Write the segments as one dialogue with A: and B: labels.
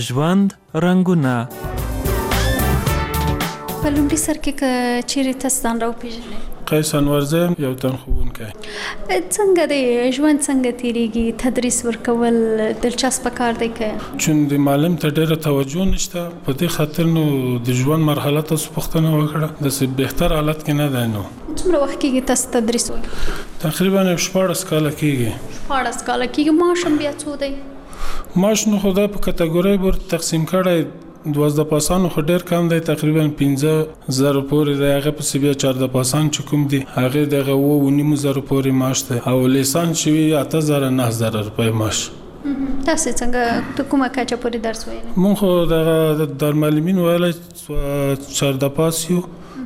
A: ژوند رنګونه.
B: په لومړي سر کې که چیرې تاسو ځان راوپېژنئ؟
C: قیس انورزی یو تن ښوونکی.
B: څنګه دی ژوند څنګه تیریږي؟ تدریس ورکول دلچسپه کار دی که؟
C: چون د معلم ته ډېره توجه نشته، په دې خاطر نو د ژوند مرحله تاسو پوښتنه وکړه، داسې بهتر حالت کې نه دی. نو
B: څومره وخت کېږي تاسو تدریس وکړئ؟
C: تقریبا 14 کاله کېږي.
B: 14 کاله کېږي. معاش هم بیا څو دی؟
C: معاش نو خو دا په کټګورۍ ورته تقسیم کړی، 12 پاسانو خو ډېر کم دی، تقریبا 15,000 پورې دی. هغه پسې بیا 14 پاسان چې کوم دي هغې دغه 9,500 پورې معاش دی، او لیسانس چې وي 8,000 9,000 روپۍ معاش.
B: تاسو څنګه د کومه کچه پورې درس ویلی؟
C: مونږ خو دغه دارالمعلمین ویلی 14 پاس یو،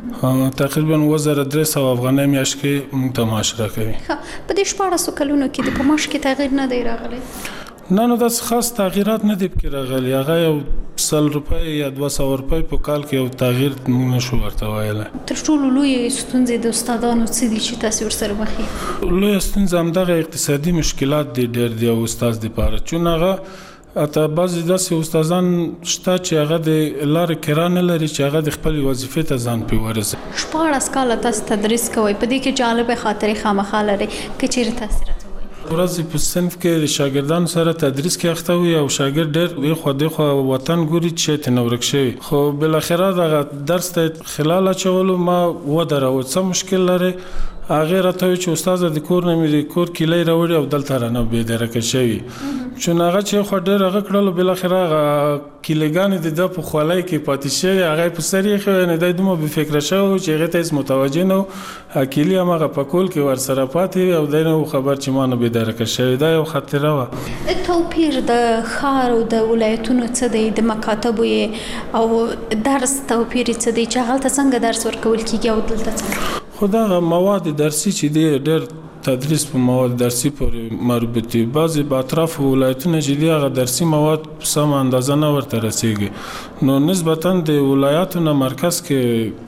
C: تقریبا 2,300 افغانۍ میاشت کې مونږ ته معاش راکوي.
B: په دې 14 کلونو کې د په معاش کې تغییر نه دی راغلی؟
C: نه، نو داسې خاص تغییرات نه دي پکې راغلي. هغه یو 100 روپۍ یا 200 روپۍ په کال کې یو تغییر موږ نشو ورته ویلی.
B: تر ټولو لویې ستونزې د استادانو څه دي چې تاسو ورسره مخ یې؟
C: لویه ستونزه همدغه اقتصادي مشکلات دي ډېر دي او استاد دپاره، چون هغه حتی بعضې داسې استادان شته چې هغه د لارې کرا نه لري چې هغه د خپلې وظیفې ته ځان پرې ورسوي.
B: 14 کاله تاسو تدریس کوئ، په دې کې جالبې خاطرې خامخا لرئ، که چیرې تاسو راته
C: ورځې په صنف کې د شاګردانو سره تدریس کې اخته وي او شاګرد ډېر دېخوا دېخوا وطن ګوري چې شی ترې نه ورک شوي، خو بالاخره دغه درس ته خلال اچولو ما ودروه څه مشکل لري. هغې راته وویل چې استاده د کور نه مې د کور کیلۍ راوړي او دلته رانه بېدرکه شوي، چون هغه چې خو ډېر هغه کړلو بالاخره هغه کیلېګانې د ده په خولۍ کې پاتې شوې، هغه یې په سر یې ایښې وی، نو دی دومره بېفکره شوی و چې هغې ته هېڅ متوجه نه و، کیلي هماغه په کول کې ورسره پاتې وي او دی نه و خبر چې ما نه بېدرکه شوی. دا یو خاطره وه.
B: توپیر د ښار او د ولایتونو څه دی؟ د مکاتبو یې او درس توپیر یې څه دی چې هلته څنګه درس ورکول کېږي او دلته څنګه؟
C: خو دغه مواد درسي چې دی ډېر تدریس په مواد درسي پورې مربوط دي. بعضې په اطرافو ولایتونه چې دي هغه درسي مواد په سمه اندازه نه ورته رسېږي، نو نسبتاً د ولایاتو نه مرکز کې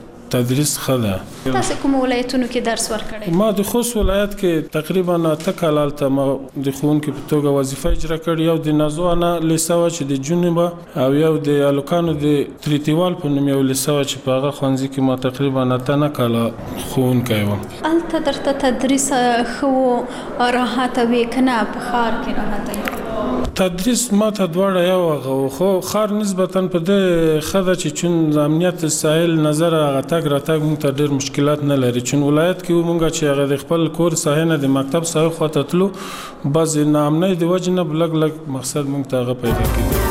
C: تدریس ښه ده.
B: تاسو کوم ولایتونو کې درس ورکړی؟
C: ما د خوست ولایت کې تقریبا 8 کاله هلته ما د ښوونکي په توګه وظیفه اجرا کړې. یو د نازو انا لیسه وه چې د جنوبه، او یو د هلکانو د تریتیوال په نوم یو لیسه وه چې په هغه ښوونځي کې ما تقریبا 8 کاله ښوونکی وم.
B: هلته درته تدریس ښه و، راحته وې که نه په ښار کې راحته وې؟
C: تدریس ما ته دواړه یو هغه و، خو ښار نسبتاً په دې ښه ده چې چون امنیت ساحل نظر هغه تګ راتګ موږ ته ډېر مشکلات نه لري. چون ولایت کې موږ چې هغه د خپل کور ساحې نه د مکتب ساحې خواته تلو، بعضې ناامنۍ د وجې نه لږ مقصد موږ ته هغه پیدا کېږي.